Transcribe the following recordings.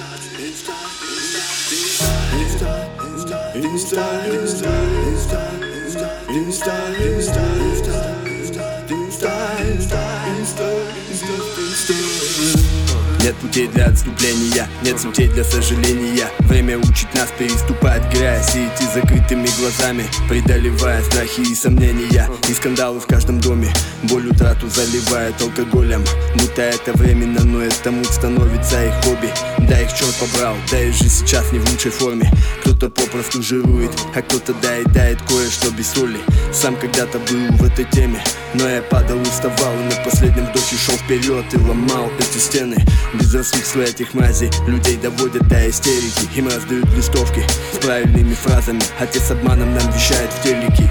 Нет путей для отступления, нет путей для сожаления. Время учит нас переступать грязь и идти закрытыми глазами, преодолевая страхи и сомнения. И скандалы в каждом доме, боль утрату заливает алкоголем. Будто это временно, но это муть становится их хобби. Да их черт побрал, да и жизнь сейчас не в лучшей форме. Кто-то попросту жирует, а кто-то доедает кое-что без соли. Сам когда-то был в этой теме, но я падал и вставал, и на последнем вдохе шел вперед и ломал эти стены. Безрассудство этих мразей людей доводят до истерики. Им раздают листовки с правильными фразами, отец обманом нам вещает в телеке.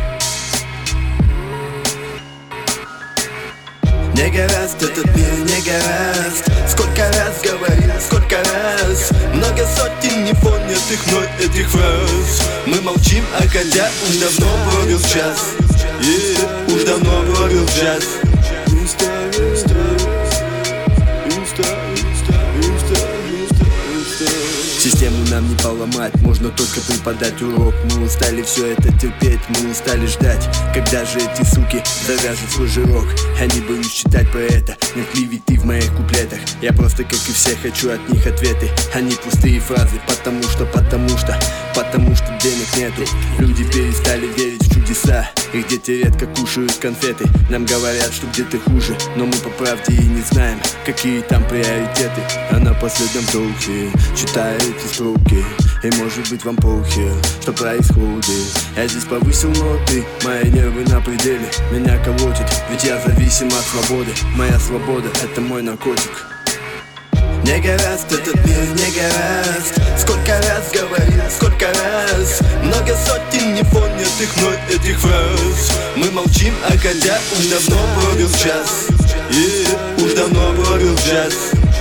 Не гораст этот мир, не гораст. Сколько раз говорил, сколько раз. Много сотен непонятых мной этих фраз. Мы молчим, а хотя уж давно пробил час. Уж давно пробил час. Систему нам не поломать, можно только преподать урок. Мы устали все это терпеть, мы устали ждать, когда же эти суки завяжут свой жирок. Я не боюсь читать про это, нет ли ведь ты в моих куплетах. Я просто, как и все, хочу от них ответы, а не пустые фразы. Потому что денег нету. Люди перестали верить в чудеса, и где-то редко кушают конфеты. Нам говорят, что где-то хуже, но мы по правде и не знаем, какие там приоритеты. А на последнем вдохе читаю эти строки, и может быть вам похер, что происходит. Я здесь повысил ноты, мои нервы на пределе. Меня колотит, ведь я зависим от свободы. Моя свобода — это мой наркотик. Не гораст этот мир, не гораст. Сколько раз говорил, сколько раз. Много сотен непонятых мной этих фраз. Мы молчим, а хотя уж давно пробил час. Уж давно пробил час.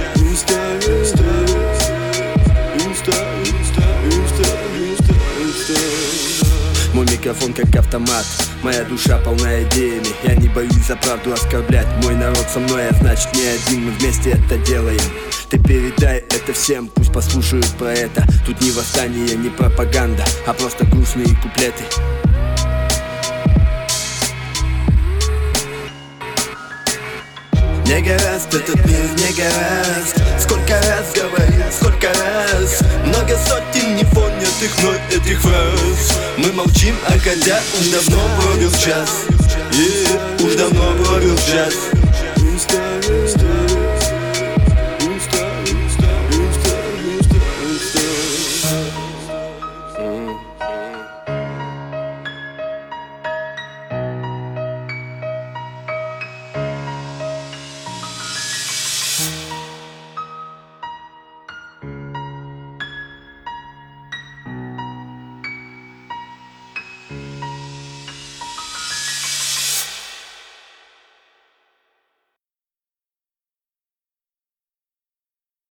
Мой микрофон как автомат, моя душа полна идеями. Я не боюсь за правду оскорблять. Мой народ со мной, а значит не один, мы вместе это делаем. Ты передай это всем, пусть послушают про это. Тут не восстание, не пропаганда, а просто грустные куплеты. Не гораст этот мир, не гораст. Сколько раз говорил, сколько раз. Много сотен непонятых мной этих фраз. Мы молчим, а хотя уж давно пробил час. Уж давно пробил час.